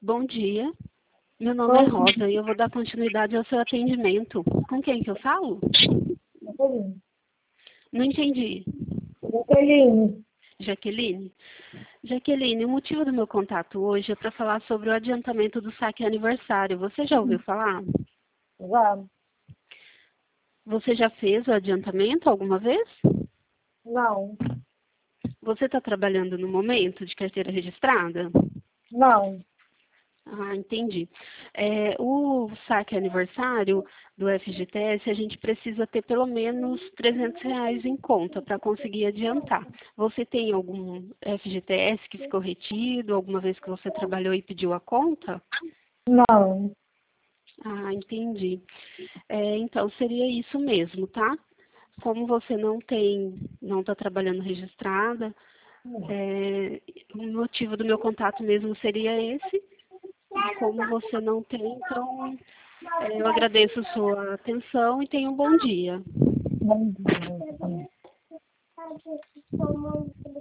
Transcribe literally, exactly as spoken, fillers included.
bom dia. Meu nome é Oi, Rosa e eu vou dar continuidade ao seu atendimento. Com quem que eu falo? Jaqueline. Não entendi. Jaqueline. Jaqueline? Jaqueline, o motivo do meu contato hoje é para falar sobre o adiantamento do saque aniversário. Você já ouviu falar? Já? Você já fez o adiantamento alguma vez? Não. Você está trabalhando no momento de carteira registrada? Não. Ah, entendi. É, o saque aniversário do F G T S, a gente precisa ter pelo menos trezentos reais em conta para conseguir adiantar. Você tem algum F G T S que ficou retido, alguma vez que você trabalhou e pediu a conta? Não. Ah, entendi. É, então, seria isso mesmo, tá? Como você não tem, não está trabalhando registrada, é, o motivo do meu contato mesmo seria esse. Como você não tem, então é, eu agradeço sua atenção e tenha um bom dia. Bom dia.